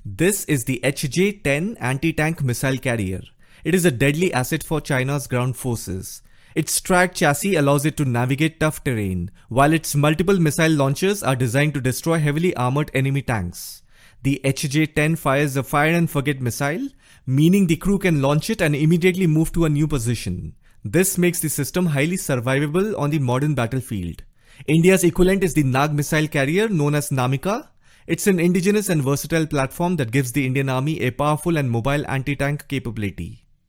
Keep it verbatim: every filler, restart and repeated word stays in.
This is the H J ten anti-tank missile carrier. It is a deadly asset for China's ground forces. Its tracked chassis allows it to navigate tough terrain, while its multiple missile launchers are designed to destroy heavily armored enemy tanks. The H J ten fires a fire and forget missile, meaning the crew can launch it and immediately move to a new position. This makes the system highly survivable on the modern battlefield. India's equivalent is the Nag missile carrier known as Namika. It's an indigenous and versatile platform that gives the Indian Army a powerful and mobile anti-tank capability.